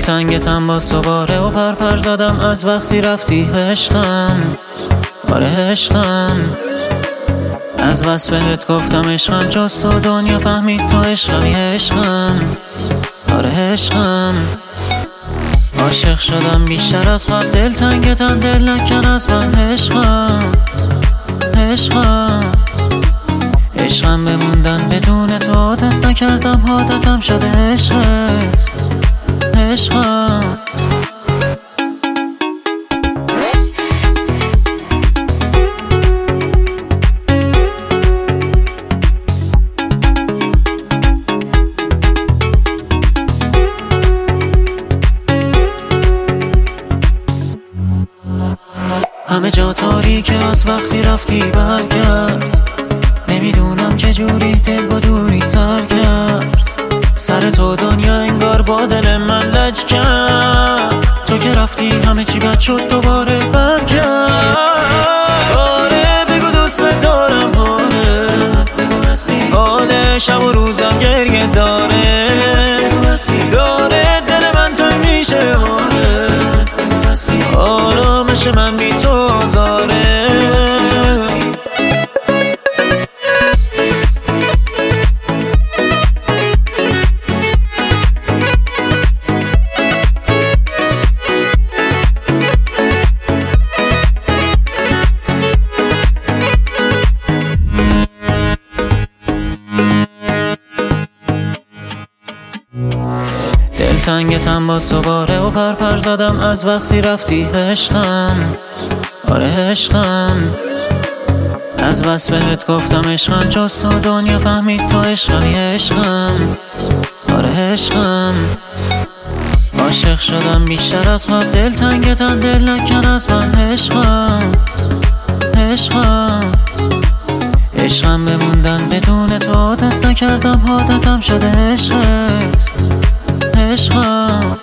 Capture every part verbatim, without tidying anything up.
دلتنگتم با سواره و پرپر زدم از وقتی رفتی عشقم. آره عشقم، از بس بهت گفتم عشقم، جز تو دنیا فهمید تو عشقمی عشقم. آره عشقم، عاشق شدم بیشتر از قبل، دلتنگتم دل نکن از من عشقم. عشقم عشقم بموندن بدون تو عادت نکردم، عادتم شده عشقت عشقم. همه جا تاریکه از وقتی رفتی برگرد، نمیدونم چجوری دل با دوری تر کرد. سر تو دنیا انگار با دل من لج کرد، تو که رفتی همه چی بد شد دوباره برگرد. آره بگو دوست دارم، آره حال شب و روزم گریه داره، داره دل من تنگ میشه. آره آرامش من بی تو آزاره. دلتنگتم با سواره و پرپر زدم از وقتی رفتی عشقم. آره عشقم، از بس بهت گفتم عشقم، جز تو دنیا فهمید تو عشقمی عشقم. آره عشقم، عاشق شدم بیشتر از قبل، دلتنگتم دل نکن از من عشقم. عشقم عشقم بموندن بدون تو عادت نکردم، عادتم شده عشقت عشقم.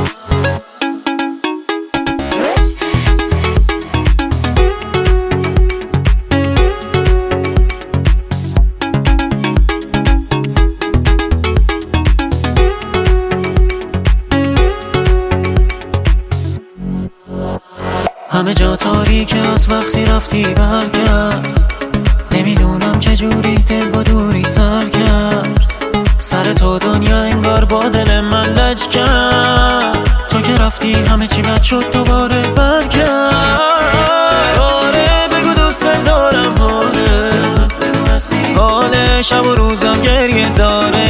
همه جا تاریکه از وقتی رفتی برگرد، نمیدونم چجوری دل با دوری تر کرد. سر تو دنیا انگار با دل من لج کرد، تو که رفتی همه چی بد شد دوباره برگرد. آره بگو دوست دارم، آره حال شب و روزم گریه داره،